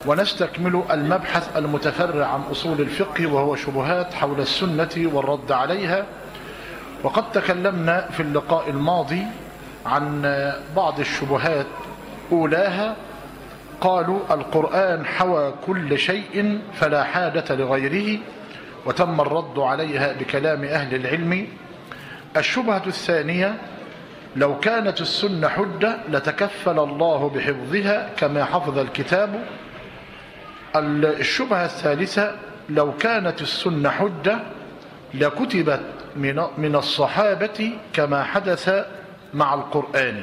ونستكمل المبحث المتفرع عن أصول الفقه وهو شبهات حول السنة والرد عليها. وقد تكلمنا في اللقاء الماضي عن بعض الشبهات. أولاها قالوا القرآن حوى كل شيء فلا حاجة لغيره، وتم الرد عليها بكلام أهل العلم. الشبهة الثانية لو كانت السنة حجة لتكفل الله بحفظها كما حفظ الكتاب. الشبهة الثالثة لو كانت السنة حجة لكتبت من الصحابة كما حدث مع القرآن.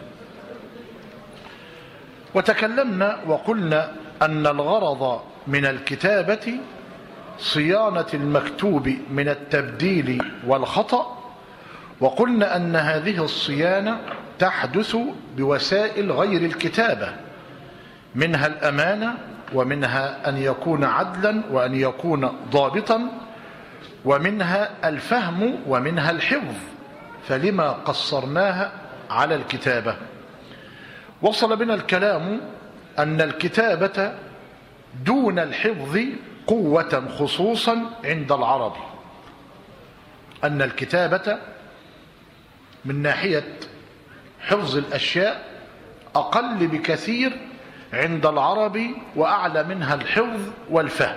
وتكلمنا وقلنا أن الغرض من الكتابة صيانة المكتوب من التبديل والخطأ، وقلنا أن هذه الصيانة تحدث بوسائل غير الكتابة، منها الأمانة، ومنها أن يكون عدلا وأن يكون ضابطا، ومنها الفهم، ومنها الحفظ، فلما قصرناها على الكتابة؟ وصل بنا الكلام أن الكتابة دون الحفظ قوة خصوصا عند العرب، أن الكتابة من ناحية حفظ الأشياء أقل بكثير عند العرب وأعلى منها الحفظ والفهم.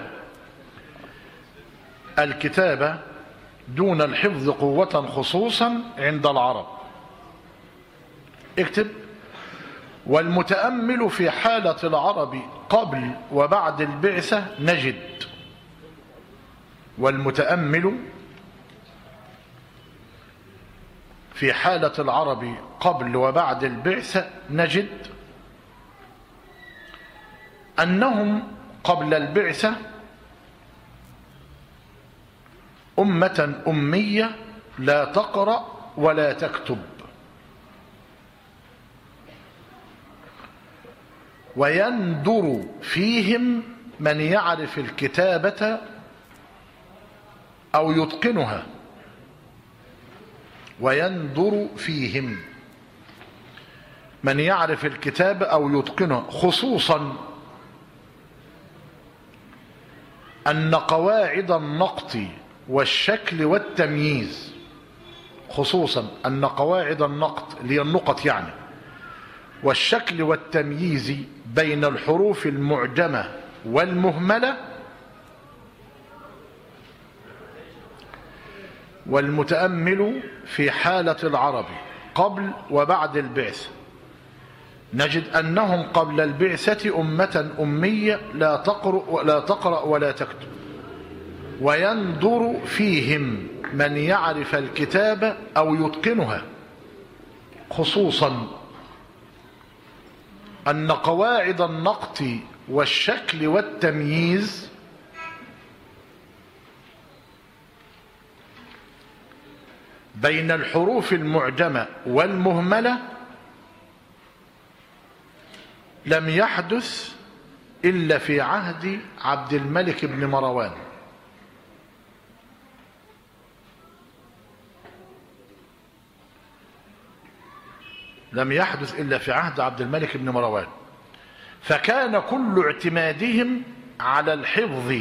الكتابة دون الحفظ قوة خصوصا عند العرب. اكتب: والمتأمل في حالة العرب قبل وبعد البعثة نجد. والمتأمل في حالة العرب قبل وبعد البعثة نجد أنهم قبل البعثة أمة أمية لا تقرأ ولا تكتب، ويندر فيهم من يعرف الكتابة أو يتقنها. ويندر فيهم من يعرف الكتابة أو يتقنها، خصوصا أن قواعد النقط والشكل والتمييز، خصوصا أن قواعد النقط اللي هي النقط يعني، والشكل والتمييز بين الحروف المعجمة والمهملة. والمتأمل في حالة العرب قبل وبعد البعثة نجد أنهم قبل البعثة أمة أمية لا تقرأ ولا تكتب، ويندر فيهم من يعرف الكتابة أو يتقنها، خصوصا أن قواعد النقط والشكل والتمييز بين الحروف المعجمة والمهملة لم يحدث إلا في عهد عبد الملك بن مروان. لم يحدث إلا في عهد عبد الملك بن مروان، فكان كل اعتمادهم على الحفظ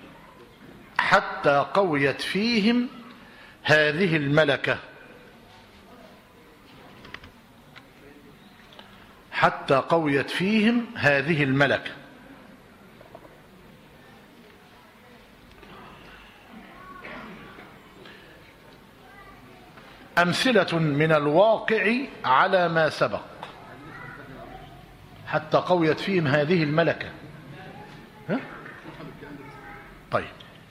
حتى قويت فيهم هذه الملكة، حتى قويت فيهم هذه الملكة. أمثلة من الواقع على ما سبق. حتى قويت فيهم هذه الملكة. طيب،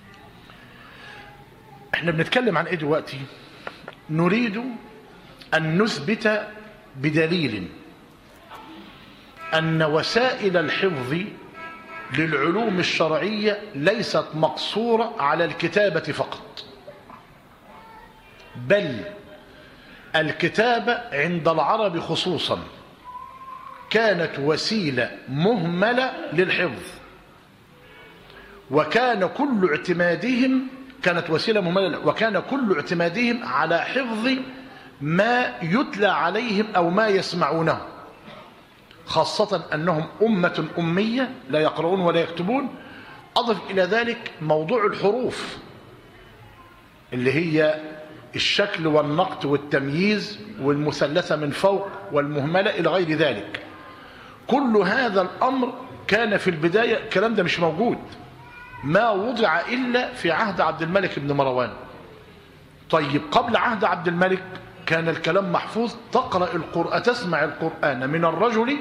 احنا بنتكلم عن ايه دلوقتي؟ نريد أن نثبت بدليل أن وسائل الحفظ للعلوم الشرعية ليست مقصورة على الكتابة فقط، بل الكتابة عند العرب خصوصا كانت وسيلة مهملة للحفظ، وكان كل اعتمادهم كانت وسيلة مهملة، وكان كل اعتمادهم على حفظ ما يتلى عليهم أو ما يسمعونه، خاصة أنهم أمة أمية لا يقرؤون ولا يكتبون. أضف إلى ذلك موضوع الحروف اللي هي الشكل والنقط والتمييز والمثلثة من فوق والمهملة إلى غير ذلك. كل هذا الأمر كان في البداية الكلام ده مش موجود، ما وضع إلا في عهد عبد الملك بن مروان. طيب قبل عهد عبد الملك كان الكلام محفوظ، تقرأ القرآن تسمع القرآن من الرجل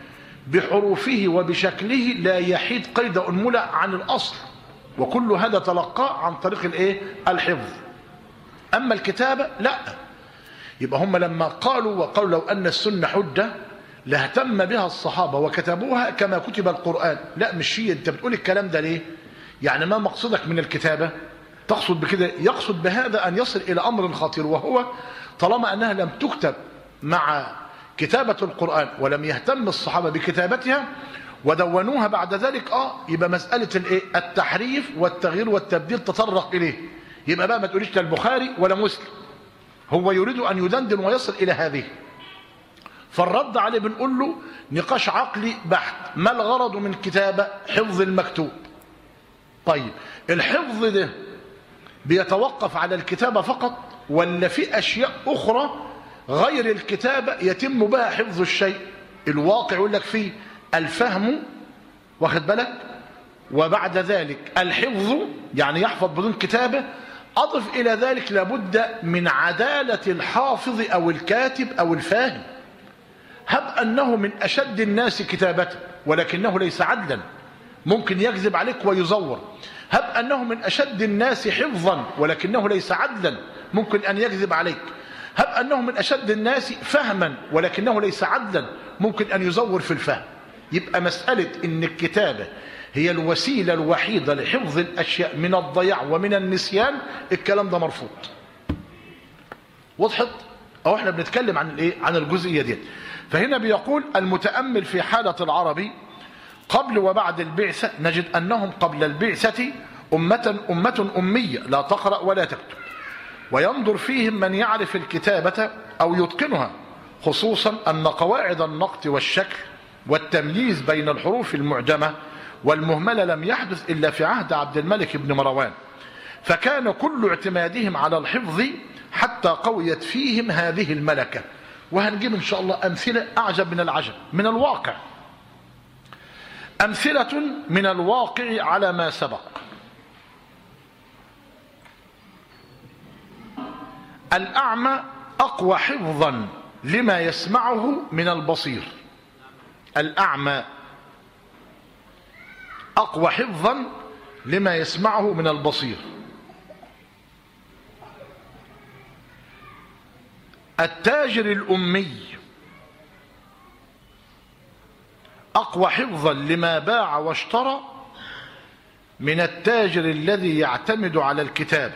بحروفه وبشكله لا يحيد قيد أنملة عن الأصل، وكل هذا تلقاه عن طريق الحفظ. أما الكتابة لا. يبقى هم لما وقالوا لو أن السنة حجة لاهتم بها الصحابة وكتبوها كما كتب القرآن. لا مش هي. أنت بتقول الكلام ده ليه؟ يعني ما مقصدك من الكتابة؟ تقصد بكده؟ يقصد بهذا أن يصل إلى أمر خطير، وهو طالما أنها لم تكتب مع كتابة القرآن ولم يهتم الصحابة بكتابتها ودونوها بعد ذلك يبقى مسألة التحريف والتغيير والتبديل تطرق إليه. يبقى بقى ما تقوليش لا البخاري ولا مسلم، هو يريد أن يدندن ويصل إلى هذه. فالرد عليه بنقول له نقاش عقلي بحت. ما الغرض من كتابة؟ حفظ المكتوب. طيب الحفظ ده بيتوقف على الكتابة فقط، ولا في أشياء أخرى غير الكتابة يتم بها حفظ الشيء؟ الواقع يقول لك فيه الفهم، واخد بالك، وبعد ذلك الحفظ يعني يحفظ بدون كتابة. أضف إلى ذلك لابد من عدالة الحافظ أو الكاتب أو الفاهم. هب أنه من أشد الناس كتابة ولكنه ليس عدلا، ممكن يكذب عليك ويزور. هب أنه من أشد الناس حفظا ولكنه ليس عدلا، ممكن أن يكذب عليك. هب أنه من أشد الناس فهما ولكنه ليس عدلا، ممكن أن يزور في الفهم. يبقى مسألة إن الكتابة هي الوسيلة الوحيدة لحفظ الأشياء من الضياع ومن النسيان، الكلام ده مرفوض. وضحت؟ أو احنا بنتكلم عن الجزئية دي. فهنا بيقول المتأمل في حالة العرب قبل وبعد البعثة نجد أنهم قبل البعثة أمة أمية لا تقرأ ولا تكتب، وينظر فيهم من يعرف الكتابة أو يتقنها، خصوصا أن قواعد النقط والشكل والتمييز بين الحروف المعجمة والمهملة لم يحدث إلا في عهد عبد الملك بن مروان، فكان كل اعتمادهم على الحفظ حتى قويت فيهم هذه الملكة. وهنجيب إن شاء الله أمثلة أعجب من العجب من الواقع. أمثلة من الواقع على ما سبق. الأعمى أقوى حفظا لما يسمعه من البصير. الأعمى أقوى حفظا لما يسمعه من البصير. التاجر الأمي أقوى حفظا لما باع واشترى من التاجر الذي يعتمد على الكتاب.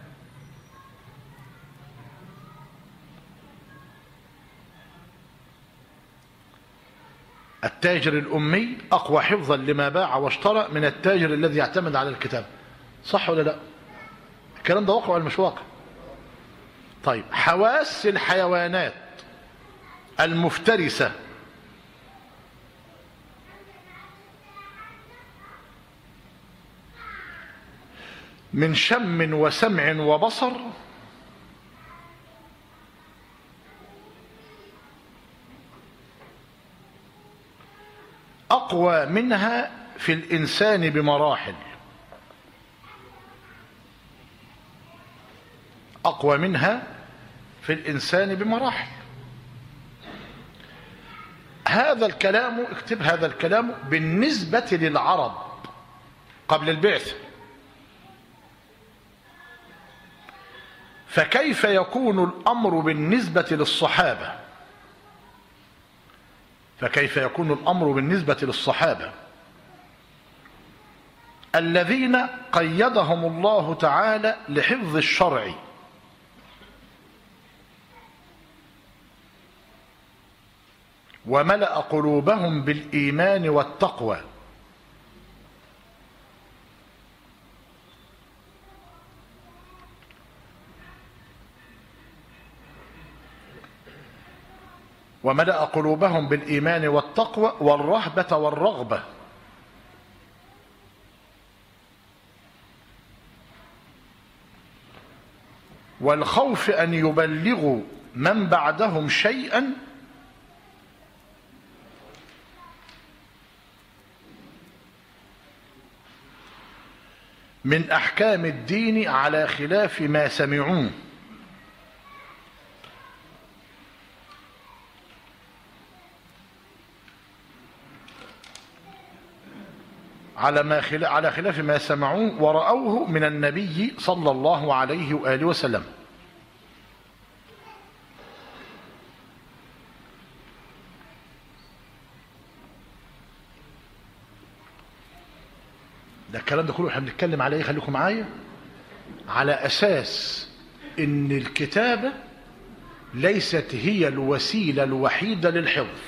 التاجر الأمي أقوى حفظا لما باع واشترى من التاجر الذي يعتمد على الكتاب. صح ولا لا؟ الكلام ده واقع ولا مش واقع؟ طيب حواس الحيوانات المفترسة من شم وسمع وبصر أقوى منها في الإنسان بمراحل. أقوى منها في الإنسان بمراحل. هذا الكلام اكتب هذا الكلام بالنسبة للعرب قبل البعث. فكيف يكون الأمر بالنسبة للصحابة؟ فكيف يكون الأمر بالنسبة للصحابة الذين قيدهم الله تعالى لحفظ الشرع وملأ قلوبهم بالإيمان والتقوى، وملأ قلوبهم بالإيمان والتقوى والرهبة والرغبة. والخوف أن يبلغوا من بعدهم شيئا من أحكام الدين على خلاف ما سمعوه، على خلاف ما سمعوه ورأوه من النبي صلى الله عليه وآله وسلم. ده الكلام ده كله احنا بنتكلم على ايه؟ خليكم معايا. على اساس ان الكتابة ليست هي الوسيلة الوحيدة للحفظ،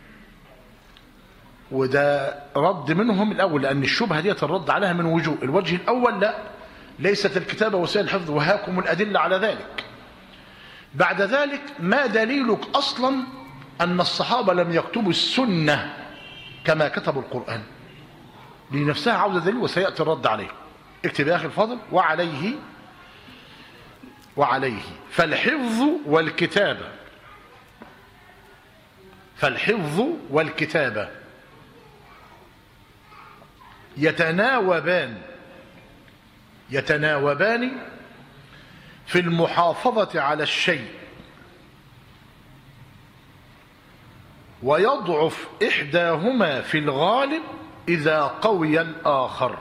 وده رد منهم الاول، لان الشبهة ديت الرد عليها من وجوه. الوجه الاول: لا، ليست الكتابة وسيلة للحفظ، وهاكم الادلة على ذلك. بعد ذلك: ما دليلك اصلا ان الصحابة لم يكتبوا السنة كما كتبوا القرآن؟ دي نفسها عاوزة دليل، وسيأتي الرد عليه. اكتب يا أخي الفاضل: وعليه فالحفظ والكتابة يتناوبان في المحافظة على الشيء، ويضعف إحداهما في الغالب إذا قوي الآخر.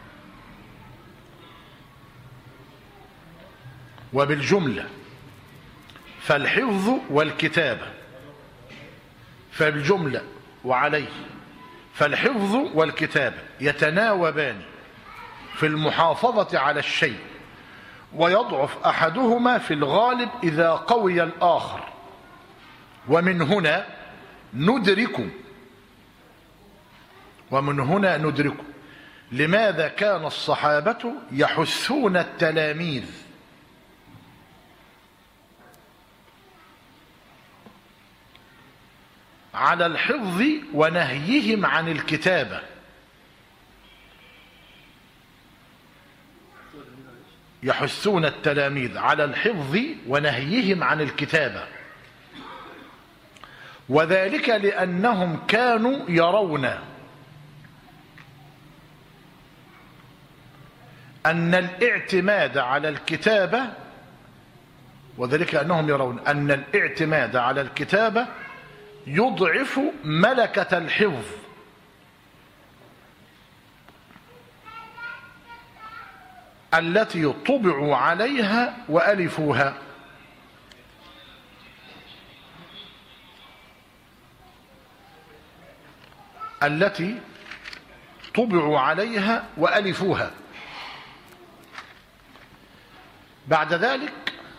وبالجملة فالحفظ والكتابة، فبالجملة وعليه فالحفظ والكتابة يتناوبان في المحافظة على الشيء، ويضعف أحدهما في الغالب إذا قوي الآخر. ومن هنا ندرك لماذا كان الصحابة يحثون التلاميذ على الحفظ ونهيهم عن الكتابة. يحثون التلاميذ على الحفظ ونهيهم عن الكتابة، وذلك لأنهم كانوا يرون أن الاعتماد على الكتابة يضعف ملكة الحفظ، التي طبعوا عليها وألفوها. بعد ذلك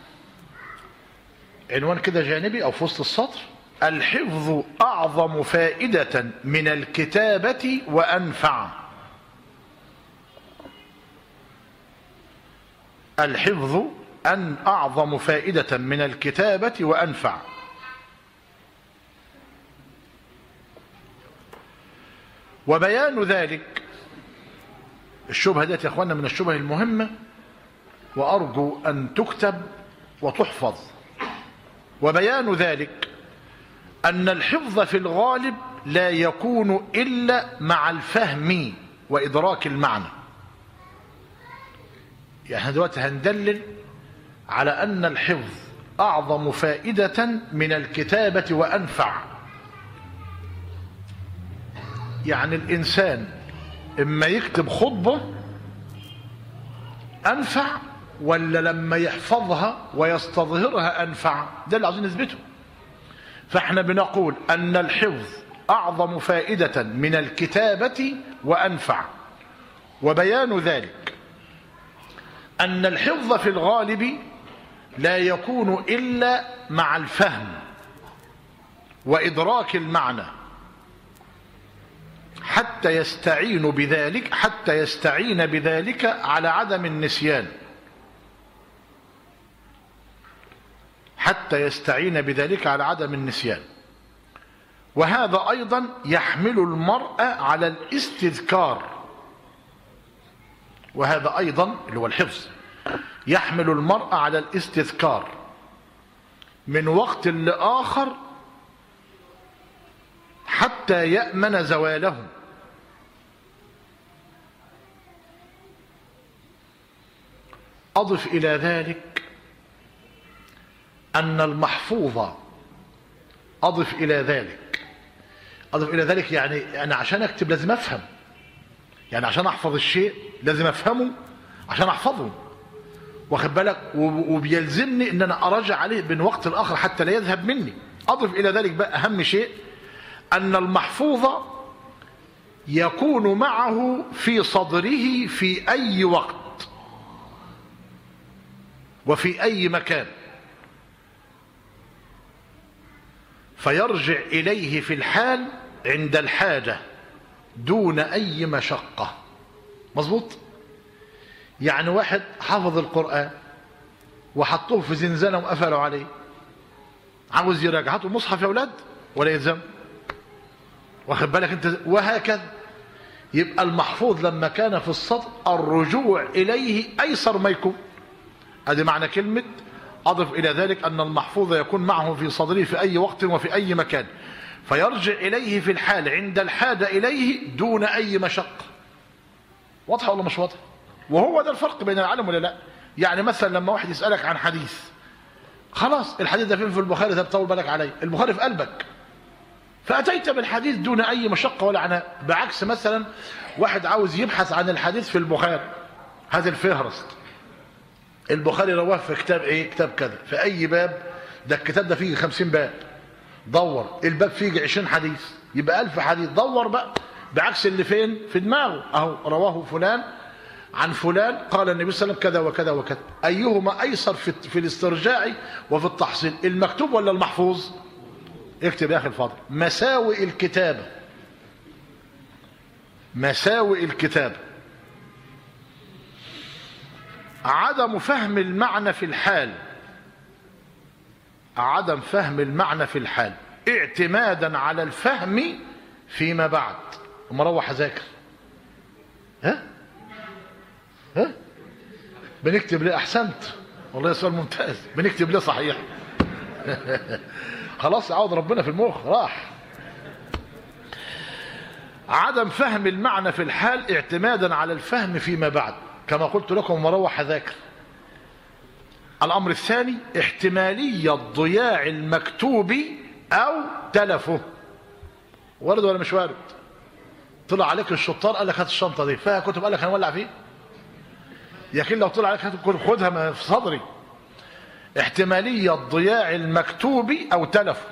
عنوان كده جانبي أو في وسط السطر: الحفظ أعظم فائدة من الكتابة وأنفع. الحفظ أعظم فائدة من الكتابة وأنفع. وبيان ذلك، الشبهة ديت يا اخوانا من الشبه المهمة، وأرجو أن تكتب وتحفظ. وبيان ذلك أن الحفظ في الغالب لا يكون إلا مع الفهم وإدراك المعنى. يعني دلوقتي هندلل على أن الحفظ أعظم فائدة من الكتابة وأنفع. يعني الإنسان إما يكتب خطبة أنفع، ولا لما يحفظها ويستظهرها أنفع؟ ده اللي عاوزين نثبته. فاحنا بنقول أن الحفظ أعظم فائدة من الكتابة وأنفع. وبيان ذلك أن الحفظ في الغالب لا يكون إلا مع الفهم وإدراك المعنى، حتى يستعين بذلك على عدم النسيان. وهذا أيضا يحمل المرء على الاستذكار، وهذا أيضا اللي هو الحفظ يحمل المرء على الاستذكار من وقت لآخر حتى يأمن زواله. أضف إلى ذلك أن المحفوظ أضف إلى ذلك يعني أنا عشان أكتب لازم أفهم، يعني عشان أحفظ الشيء لازم أفهمه عشان أحفظه، واخد بالك، وبيلزمني أن أنا أراجع عليه من وقت لآخر حتى لا يذهب مني. أضف إلى ذلك بقى أهم شيء أن المحفوظ يكون معه في صدره في أي وقت وفي أي مكان، فيرجع إليه في الحال عند الحاجة دون أي مشقة. مظبوط؟ يعني واحد حفظ القرآن وحطوه في زنزانة وقفلوا عليه، عاوز يراجع، هاتوا مصحف يا أولاد ولا يلزم، واخد بالك أنت، وهكذا. يبقى المحفوظ لما كان في الصدر الرجوع إليه أيسر ما يكون. هذا معنى كلمة أضف إلى ذلك أن المحفوظ يكون معه في صدره في أي وقت وفي أي مكان، فيرجع إليه في الحال عند الحاجة إليه دون أي مشقة. واضحة ولا مش واضحة؟ وهو ده الفرق بين العالم ولا لا. يعني مثلا لما واحد يسألك عن حديث، خلاص الحديث ده فين في البخاري، ده بطول بالك عليه، البخاري في قلبك، فأتيت بالحديث دون أي مشقة ولا عناء. بعكس مثلا واحد عاوز يبحث عن الحديث في البخاري، هذا الفهرست، البخاري رواه في كتاب ايه، كتاب كذا، في اي باب، ده الكتاب ده فيه 50 باب، دور الباب فيه 20 حديث، يبقى 1000 حديث، دور بقى. بعكس اللي فين في دماغه، اهو رواه فلان عن فلان قال النبي صلى الله عليه وسلم كذا وكذا وكذا. ايهما ايسر في الاسترجاع وفي التحصيل، المكتوب ولا المحفوظ؟ اكتب يا اخي الفاضل، مساوئ الكتابه، مساوئ الكتابه: عدم فهم المعنى في الحال، عدم فهم المعنى في الحال اعتمادا على الفهم فيما بعد. وما اروح اذاكر، ها بنكتب ليه؟ احسنت والله، سؤال ممتاز. بنكتب ليه صحيح؟ خلاص عوض ربنا في المخ راح. عدم فهم المعنى في الحال اعتمادا على الفهم فيما بعد، كما قلت لكم مروح أذاكر. الأمر الثاني احتمالية ضياع المكتوب أو تلفه. وارد ولا مش وارد؟ طلع عليك الشطار قال لك هات الشنطة دي فيها كتب، قال لك هنولع فيه. لكن لو طلع عليك هات الكتب خدها في صدري. احتمالية ضياع المكتوب أو تلفه.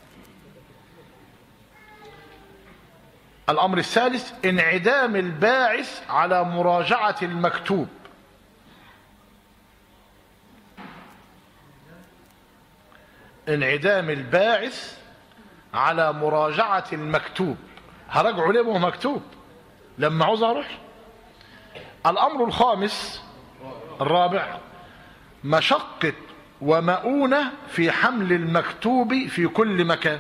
الأمر الثالث انعدام الباعث على مراجعة المكتوب. انعدام الباعث على مراجعة المكتوب، هرجعه ليه ما هو مكتوب لما عاوز اروح. الأمر الخامس الرابع مشقة ومؤونة في حمل المكتوب في كل مكان.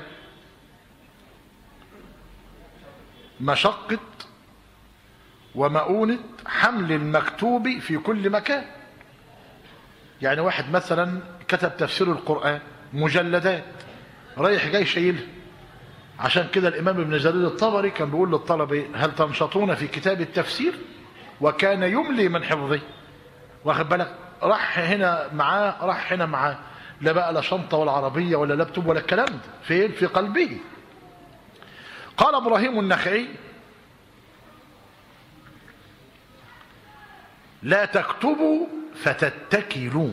مشقة ومؤونة حمل المكتوب في كل مكان. يعني واحد مثلا كتب تفسير القرآن مجلدات، رايح جاي شايلها. عشان كده الإمام ابن جرير الطبري كان بيقول للطلبة هل تنشطون في كتاب التفسير، وكان يملي من حفظه. واخد بالك، راح هنا معاه راح هنا معاه، لا بقى لا شنطة ولا عربية ولا لابتوب ولا الكلام ده، فين؟ في قلبه. قال إبراهيم النخعي لا تكتبوا فتتكلوا،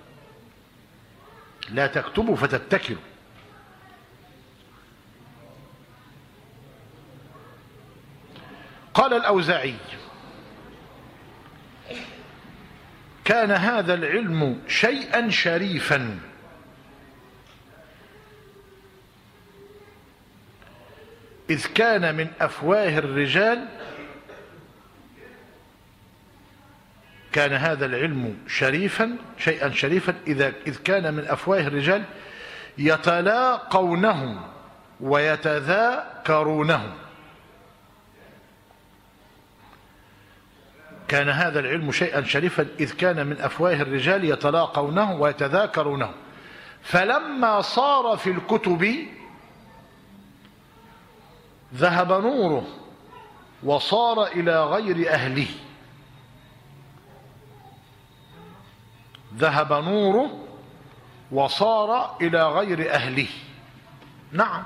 لا تكتبوا فتتكلوا. قال الأوزاعي كان هذا العلم شيئا شريفا إذ كان من أفواه الرجال، كان هذا العلم شريفا شيئا شريفا إذ كان من أفواه الرجال يتلاقونه ويتذاكرونه. كان هذا العلم شيئا شريفا إذ كان من أفواه الرجال يتلاقونه ويتذاكرونه، فلما صار في الكتب ذهب نوره وصار إلى غير أهله. ذهب نوره وصار إلى غير أهله. نعم.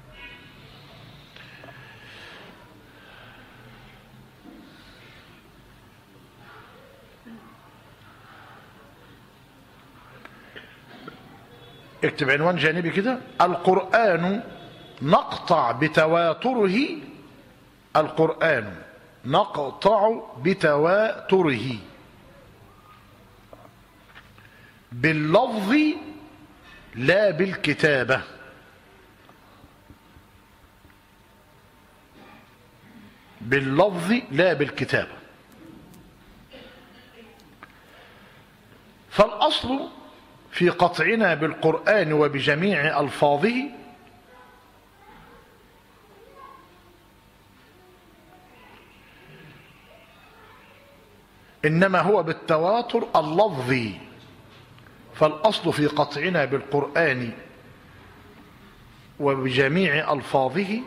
اكتب عنوان جانبي كده: القرآن نقطع بتواتره. القرآن نقطع بتواتره باللفظ لا بالكتابة. باللفظ لا بالكتابة. فالأصل في قطعنا بالقرآن وبجميع ألفاظه إنما هو بالتواتر اللفظي. فالأصل في قطعنا بالقرآن وبجميع ألفاظه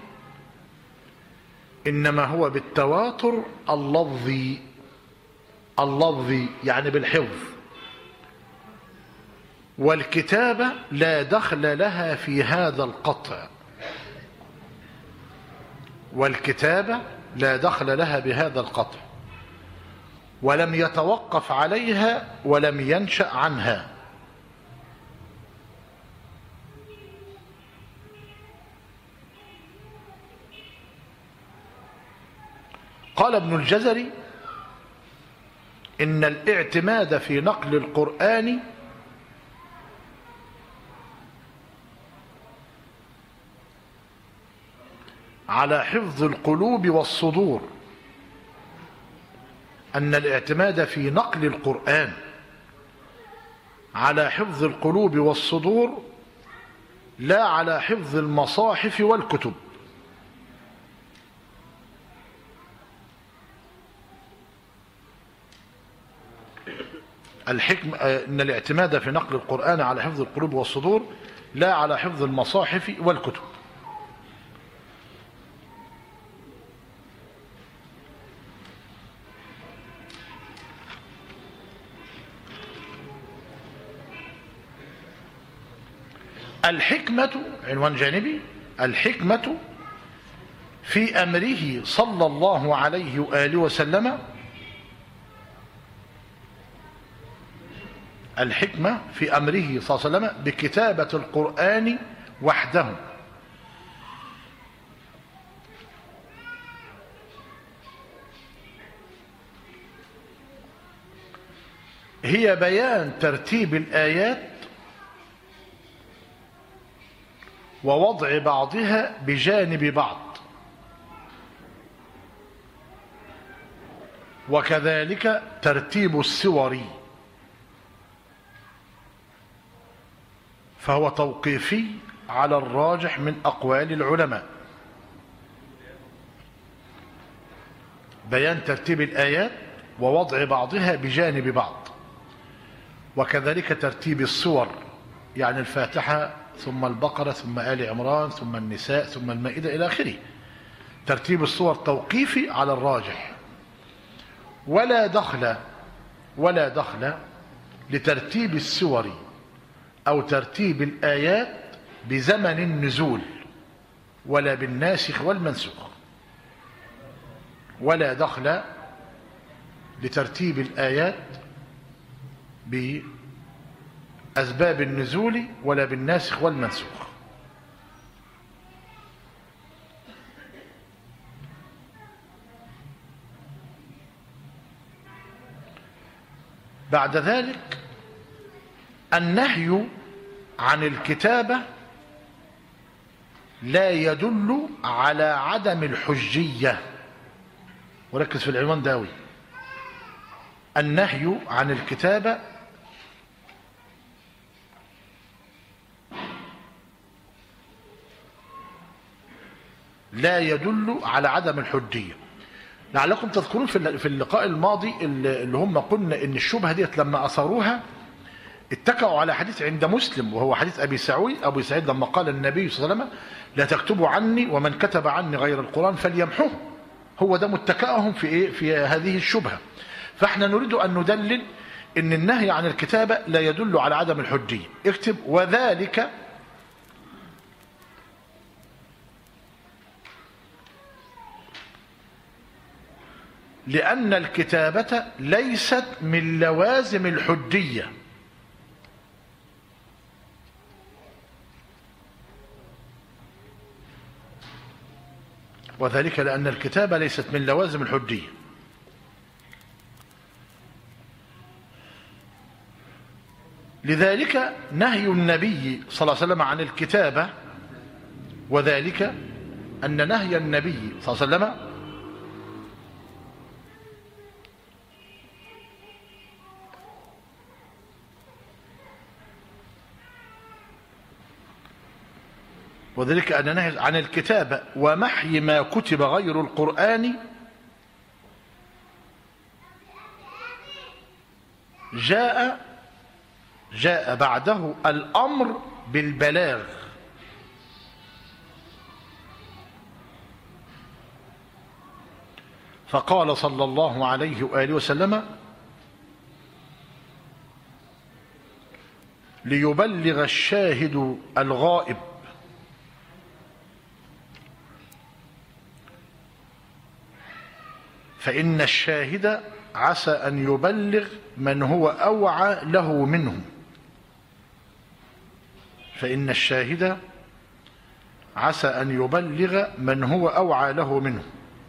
إنما هو بالتواتر اللفظي. اللفظي يعني بالحفظ، والكتابة لا دخل لها في هذا القطع. والكتابة لا دخل لها بهذا القطع، ولم يتوقف عليها ولم ينشأ عنها. قال ابن الجزري: إن الاعتماد في نقل القرآن على حفظ القلوب والصدور. أن الاعتماد في نقل القرآن على حفظ القلوب والصدور لا على حفظ المصاحف والكتب. الحكم أن الاعتماد في نقل القرآن على حفظ القلوب والصدور لا على حفظ المصاحف والكتب. الحكمة عنوان جانبي: الحكمة في أمره صلى الله عليه وآله وسلم. الحكمة في أمره صلى الله عليه وسلم بكتابة القرآن وحده هي بيان ترتيب الآيات ووضع بعضها بجانب بعض، وكذلك ترتيب السور، فهو توقيفي على الراجح من أقوال العلماء. بيان ترتيب الآيات ووضع بعضها بجانب بعض، وكذلك ترتيب السور، يعني الفاتحة ثم البقرة ثم آل عمران ثم النساء ثم المائدة إلى آخره. ترتيب السور توقيفي على الراجح، ولا دخل لترتيب السور أو ترتيب الآيات بزمن النزول ولا بالناسخ والمنسوخ. ولا دخل لترتيب الآيات بأسباب النزول ولا بالناسخ والمنسوخ. بعد ذلك النهي عن الكتابة لا يدل على عدم الحجية. وركز في العنوان داوي: النهي عن الكتابة لا يدل على عدم الحجية. لعلكم تذكرون في اللقاء الماضي اللي هم قلنا ان الشبهة ديت لما أثروها اتكأوا على حديث عند مسلم، وهو حديث أبي سعيد لما قال النبي صلى الله عليه وسلم لا تكتبوا عني ومن كتب عني غير القرآن فليمحوه. هو ده متكأهم في ايه؟ في هذه الشبهة. فاحنا نريد أن ندلل ان النهي عن الكتابة لا يدل على عدم الحجية. اكتب وذلك لأن الكتابة ليست من لوازم الحجية. وذلك لأن الكتابة ليست من لوازم الحجية. لذلك نهي النبي صلى الله عليه وسلم عن الكتابة، وذلك أن نهي النبي صلى الله عليه وسلم وذلك أن نهي عن الكتابة ومحي ما كتب غير القرآن جاء بعده الأمر بالبلاغ. فقال صلى الله عليه وآله وسلم ليبلغ الشاهد الغائب. فإن الشاهد عسى أن يبلغ من هو أوعى له منه. فإن الشاهد عسى أن يبلغ من هو أوعى له منه.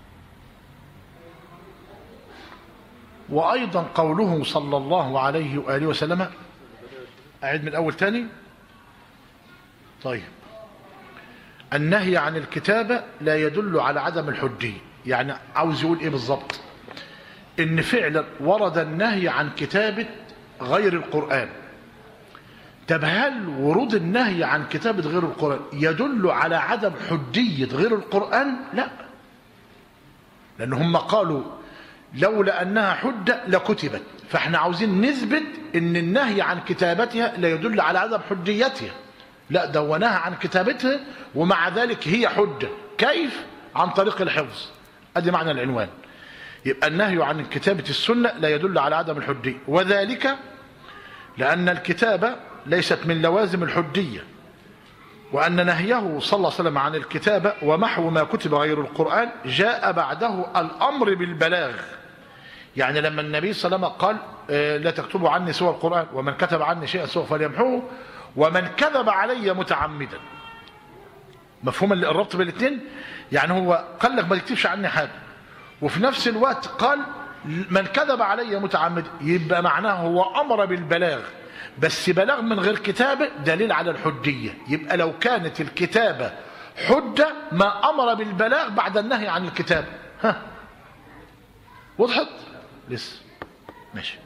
وأيضا قوله صلى الله عليه وآله وسلم، أعيد من الأول تاني. طيب، النهي عن الكتابة لا يدل على عدم الحجية. يعني عاوز يقول ايه بالظبط؟ ان فعلا ورد النهي عن كتابة غير القرآن. طب هل ورود النهي عن كتابة غير القرآن يدل على عدم حجية غير القرآن؟ لا، لأن هم قالوا لولا أنها حجة لكتبت، فاحنا عاوزين نثبت ان النهي عن كتابتها لا يدل على عدم حجيتها. لا، ده ونهى عن كتابتها ومع ذلك هي حجة. كيف؟ عن طريق الحفظ. ادي معنى العنوان. يبقى النهي عن كتابة السنة لا يدل على عدم الحجية، وذلك لأن الكتابة ليست من لوازم الحجية، وأن نهيه صلى الله عليه وسلم عن الكتابة ومحو ما كتب غير القرآن جاء بعده الأمر بالبلاغ. يعني لما النبي صلى الله عليه وسلم قال لا تكتبوا عني سوى القرآن ومن كتب عني شيئا سوى فليمحوه ومن كذب علي متعمدا. مفهوم الربط بين الاثنين؟ يعني هو قال لك ما تكتبش عني حاجة، وفي نفس الوقت قال من كذب علي متعمدا، يبقى معناه هو أمر بالبلاغ، بس بلاغ من غير كتابة دليل على الحجية. يبقى لو كانت الكتابة حجة ما أمر بالبلاغ بعد النهي عن الكتابة. ها، وضحت؟ لسه ماشي.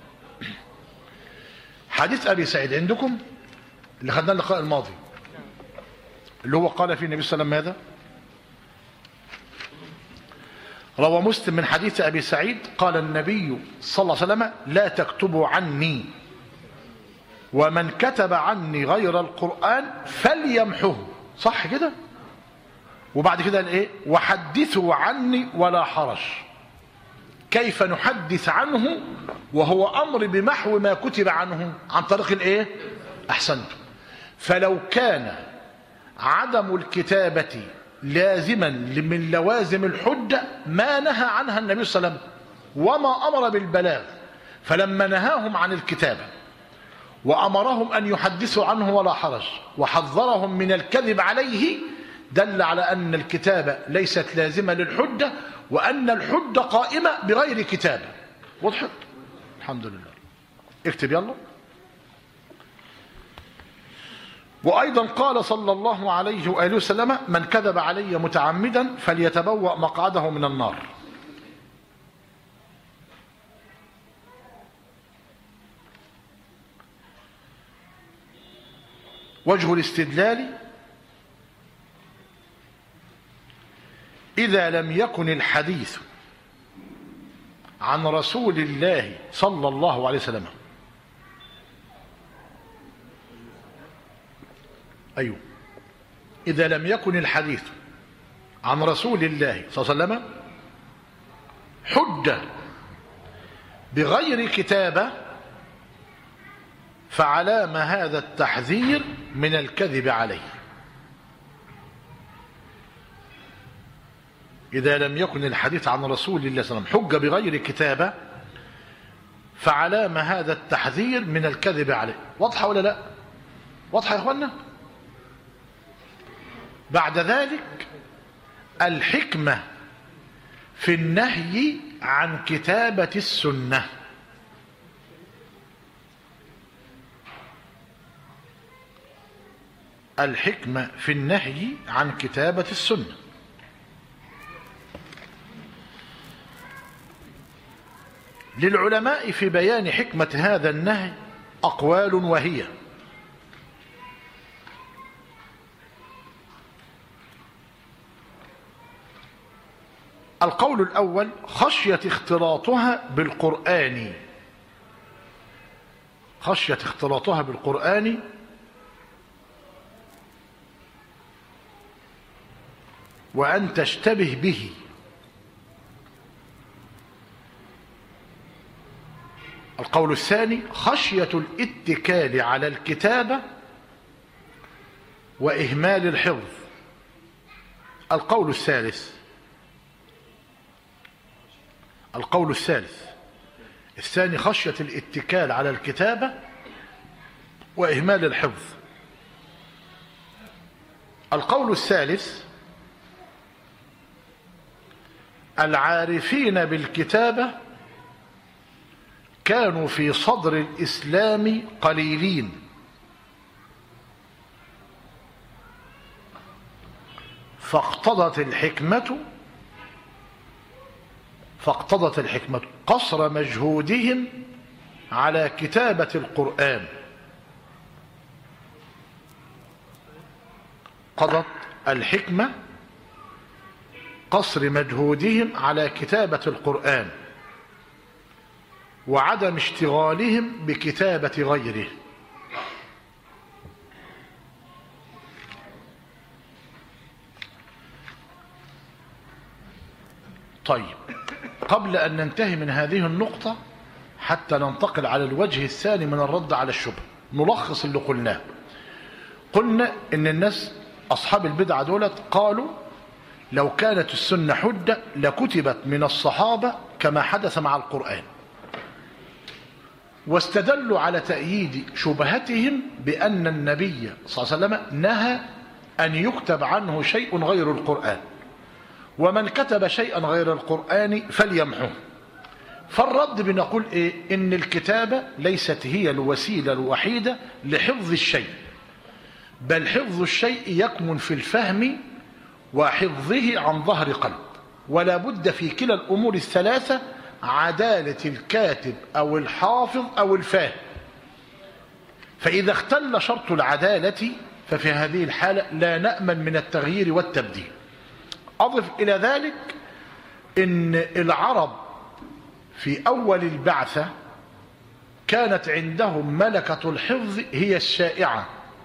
حديث أبي سعيد عندكم اللي خدناه اللقاء الماضي، اللي هو قال فيه النبي صلى الله عليه وسلم ماذا؟ روى مسلم من حديث أبي سعيد قال النبي صلى الله عليه وسلم لا تكتبوا عني ومن كتب عني غير القرآن فليمحه. صح كده؟ وبعد كده ايه؟ وحدثوا عني ولا حرج. كيف نحدث عنه وهو أمر بمحو ما كتب عنه؟ عن طريق الايه؟ أحسنت. فلو كان عدم الكتابة لازما من لوازم الحجة ما نهى عنها النبي صلى الله عليه وسلم وما أمر بالبلاغ. فلما نهاهم عن الكتابة وأمرهم أن يحدثوا عنه ولا حرج وحذرهم من الكذب عليه دل على أن الكتابة ليست لازمة للحجة وأن الحجة قائمة بغير كتابة. وضحت؟ الحمد لله. اكتب يلا. وأيضا قال صلى الله عليه وآله وسلم من كذب علي متعمدا فليتبوأ مقعده من النار. وجه الاستدلال إذا لم يكن الحديث عن رسول الله صلى الله عليه وسلم إذا لم يكن الحديث عن رسول الله صلى الله عليه وسلم حجة بغير كتابة فعلام هذا التحذير من الكذب عليه. إذا لم يكن الحديث عن رسول الله صلى الله عليه وسلم حجة بغير كتابة فعلام هذا التحذير من الكذب عليه. واضحة ولا لا؟ واضحة يا اخوانا؟ بعد ذلك الحكمة في النهي عن كتابة السنة. الحكمة في النهي عن كتابة السنة. للعلماء في بيان حكمة هذا النهي أقوال، وهي: القول الأول خشية اختلاطها بالقرآن، خشية اختلاطها بالقرآن وأن تشتبه به. القول الثاني خشية الاتكال على الكتابة وإهمال الحفظ. القول الثالث الثاني خشية الاتكال على الكتابة وإهمال الحفظ. القول الثالث العارفين بالكتابة كانوا في صدر الإسلام قليلين، فاقتضت الحكمة قصر مجهودهم على كتابة القرآن. قضت الحكمة قصر مجهودهم على كتابة القرآن وعدم اشتغالهم بكتابة غيره. طيب، قبل أن ننتهي من هذه النقطة حتى ننتقل على الوجه الثاني من الرد على الشبهة، نلخص اللي قلناه. قلنا إن الناس أصحاب البدعة دولت قالوا لو كانت السنة حجة لكتبت من الصحابة كما حدث مع القرآن، واستدلوا على تأييد شبهتهم بأن النبي صلى الله عليه وسلم نهى أن يكتب عنه شيء غير القرآن، ومن كتب شيئا غير القرآن فليمحوه. فالرد بنقول إيه؟ إن الكتابة ليست هي الوسيلة الوحيدة لحفظ الشيء، بل حفظ الشيء يكمن في الفهم وحفظه عن ظهر قلب، ولا بد في كلا الأمور الثلاثة عدالة الكاتب أو الحافظ أو الفاهم. فإذا اختل شرط العدالة ففي هذه الحالة لا نأمن من التغيير والتبديل. أضف إلى ذلك إن العرب في أول البعثة كانت عندهم ملكة الحفظ هي الشائعة،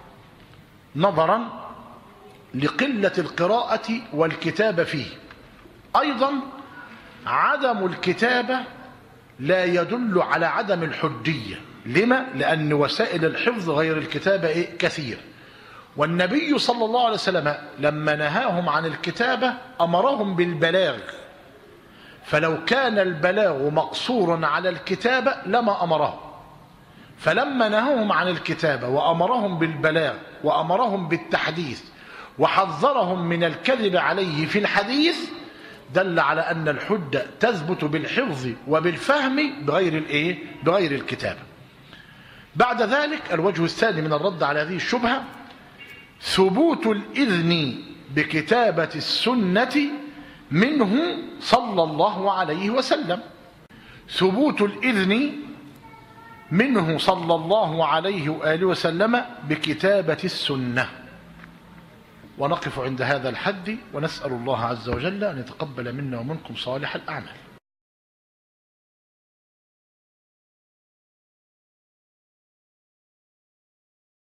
نظرا لقلة القراءة والكتابة فيه. أيضا عدم الكتابة لا يدل على عدم الحجية. لما؟ لأن وسائل الحفظ غير الكتابة كثير، والنبي صلى الله عليه وسلم لما نهاهم عن الكتابة أمرهم بالبلاغ، فلو كان البلاغ مقصورا على الكتابة لما أمرهم. فلما نهاهم عن الكتابة وأمرهم بالبلاغ وأمرهم بالتحديث وحذرهم من الكذب عليه في الحديث، دل على أن الحجة تثبت بالحفظ وبالفهم بغير الكتابة. بعد ذلك الوجه الثاني من الرد على هذه الشبهة ثبوت الإذن بكتابة السنة منه صلى الله عليه وسلم. ثبوت الإذن منه صلى الله عليه وآله وسلم بكتابة السنة. ونقف عند هذا الحد، ونسأل الله عز وجل أن يتقبل منا ومنكم صالح الأعمال.